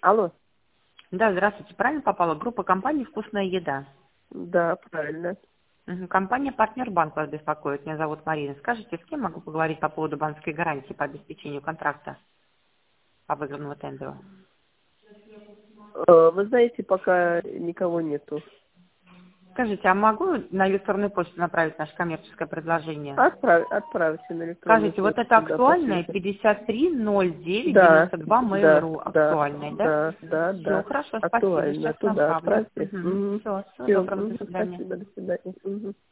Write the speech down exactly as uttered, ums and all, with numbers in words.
Алло. Да, здравствуйте. Правильно попала? Группа компаний «Вкусная еда». Да, правильно. Мгм. Компания «Партнер Банк» вас беспокоит. Меня зовут Марина. Скажите, с кем могу поговорить по поводу банковской гарантии по обеспечению контракта по выигранному тендеру? Э, Вы знаете, пока никого нету. Скажите, а могу на электронную почту направить наше коммерческое предложение? Отправь, отправьте на электронную Скажите, вот почту, это да, актуальное посмотрим. пятьдесят три ноль девять Да, девяносто два да, Mail.ru да, актуальное, да? да, да, Все, да. хорошо, спасибо. Актуально. Сейчас Туда направлю. отправьте. Все, всего Все, доброго, до свидания. спасибо, до свидания. Мгм.